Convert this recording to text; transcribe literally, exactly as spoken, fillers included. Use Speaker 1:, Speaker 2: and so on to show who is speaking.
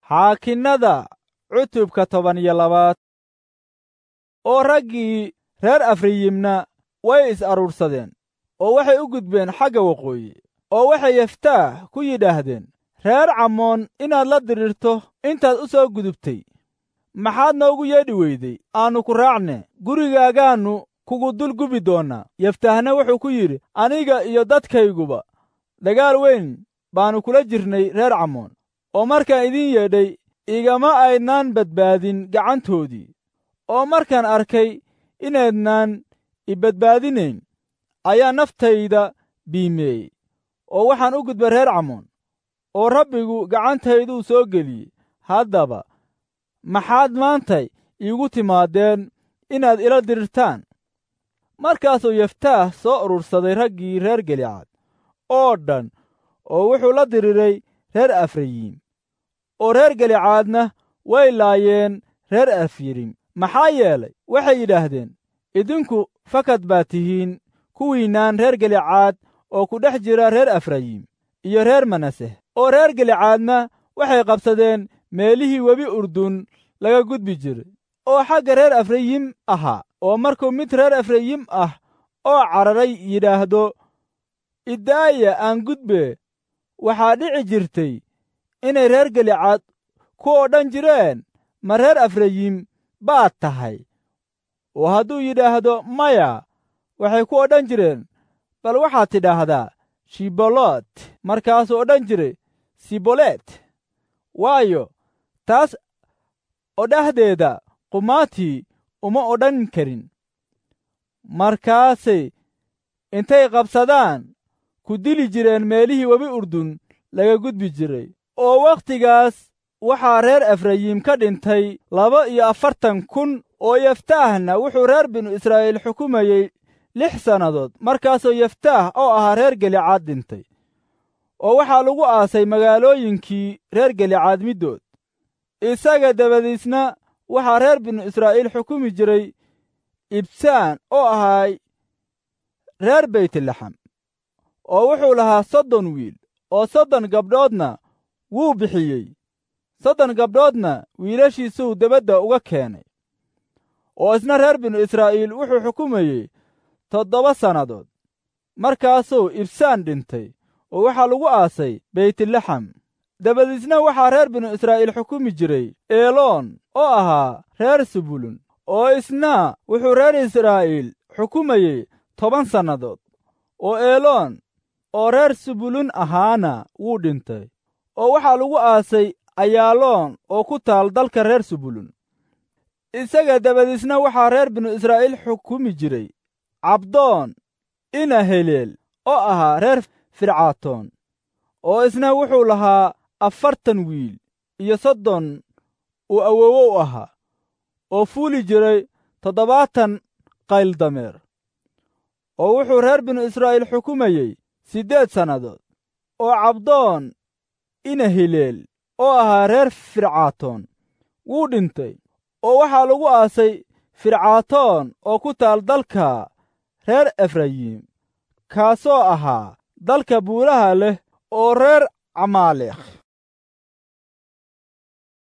Speaker 1: xaakinnada cutubka toban iyo labaad. oo raggii reer Efrayimna way is aruursadeen oo waxay u gudbeen xagga waqooyi, oo waxay Yeftaah ku yidhaahdeen, reer Camoon inaad la dirirto intaad u soo gudubtay, maxaad noogu yeedhi weyday aannu ku raacne? gurigaagaannu kugu dul gubi doonnaa. Yeftaahna wuxuu ku yidhi, aniga iyo dadkayguba dagaal weyn baannu kula jirnay reer Camoon, oo markaan idiin yeedhay igama aydnaan badbaadin gacantoodii, oo markaan arkay inaydnaan i badbaadinayn ayaa naftayda biimeeyey, oo waxaan u gudbay reer Camoon, oo Rabbigu gacantayduu soo geliyey. haddaba maxaad maantay iigu timaadeen inaad ila dirirtaan? markaasuu Yeftaah soo urursaday raggii reer Gilicaad oo dhan, oo wuxuu la diriray reer Efrayim, oo reer Gilicaadna way laayeen reer Efrayim. maxaa yeelay waxay yidhaahdeen, idinku fakad baad tihiin kuwiinaan reer Gilicaad oo ku dhex jira reer Efrayim iyo reer Manaseh. oo reer Gilicaadna waxay qabsadeen meelihii webi Urdun laga gudbi jiray oo xagga reer Efrayim ahaa. oo markuu mid reer Efrayim ah oo cararay yidhaahdo, idaaya aan gudbe, waxaa dhici jirtay inay reer Gilicaad ku odhan jireen, ma reer Efrayim baad tahay? oo hadduu yidhaahdo maya, waxay ku odhan jireen, bal waxaad tidhaahdaa shiboloot. markaasuu odhan jiray siboleet, waayo taas odhahdeeda qumaatii uma odhan karin. markaasay intay qabsadaan ku dili jireen meelihii webi Urdun laga gudbi jiray. oo wakhtigaas waxaa reer Efrayim ka dhintay laba iyo afartan kun. oo Yeftaahna wuxuu reer binu Israa'iil xukumayey lix sannadood. markaasuu Yeftaah oo ahaa reer Gilicaad dhintay, oo waxaa lagu aasay magaalooyinkii reer Gilicaad middood. isaga dabadiisna waxaa reer binu Israa'iil xukumi jiray Ibsaan oo ahay reer Beytlaxam, oo wuxuu lahaa soddon wiil, oo soddon gabdhoodna wuu bixiyey. soddon gabdhoodna wiilashiisuu debadda uga keenay. oo isna reer binu Israa'iil wuxuu xukumayey toddoba sannadood. markaasuu Ibsaan dhintay, oo waxaa lagu aasay Beytlaxam. dabadiisna waxaa reer binu Israa'iil xukumi jiray Eloon oo ahaa reer Subulun, oo isna wuxuu reer Israa'iil xukumayey toban sannadood. oo Eloon oo reer Subulun ahaana wuu dhintay, oo waxaa lagu aasay Ayaaloon oo ku taal dalka reer Subulun. isaga dabadiisna waxaa reer binu Israa'iil xukumi jiray Cabdoon ina Heleel oo ahaa reer Fircaatoon, oo isna wuxuu lahaa afartan wiil iyo soddon uu awoowo u ahaa, oo fuuli jiray toddobaatan qayl dameer. oo wuxuu reer binu Israa'iil xukumayey siddeed sannadood. oo Cabdoon ina Heleel oo ahaa reer Fircaatoon wuu dhintay, oo waxaa lagu aasay Fircaatoon oo ku taal dalka reer Efrayim, kaasoo ahaa dalka buuraha leh oo reer Camaaleekh.